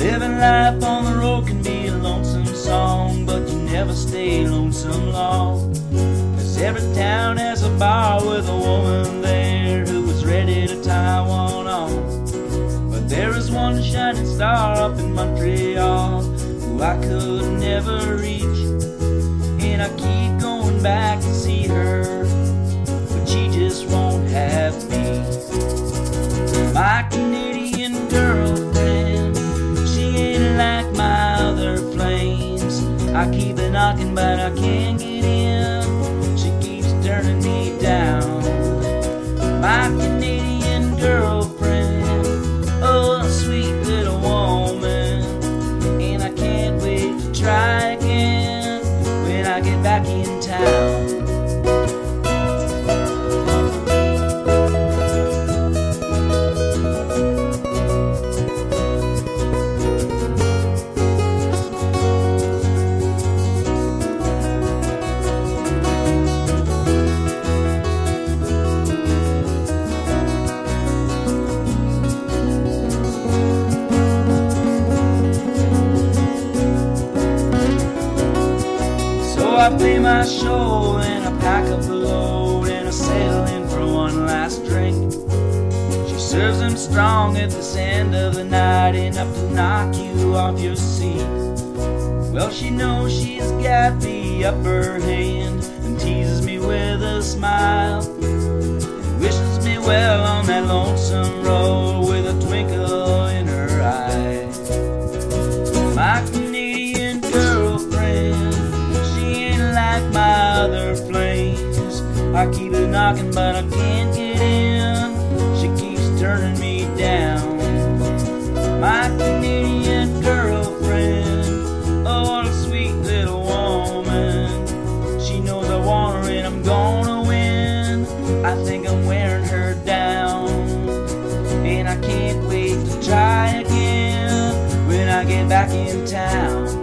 Living life on the road can be a lonesome song, but you never stay lonesome long. 'Cause every town has a bar with a woman there who was ready to tie one on. But there is one shining star up in Montreal who I could never reach, and I keep going back to see her, but she just won't have me. My Canadian girlfriend, she ain't like my other flames. I keep it knocking but I can't get in. She keeps turning me down. My Canadian girlfriend, oh, a sweet little woman, and I can't wait to try again when I get back in town. I play my show and I pack up the load and I sail in for one last drink. She serves them strong at this end of the night, enough to knock you off your seat. Well, she knows she's got the upper hand and teases me with a smile and wishes me well on that lonesome road with a twinkle in her eye. My Canadian girlfriend, like my other flames. I keep it knocking but I can't get in. She keeps turning me down. My Canadian girlfriend, oh, what a sweet little woman. She knows I want her and I'm gonna win. I think I'm wearing her down, and I can't wait to try again when I get back in town.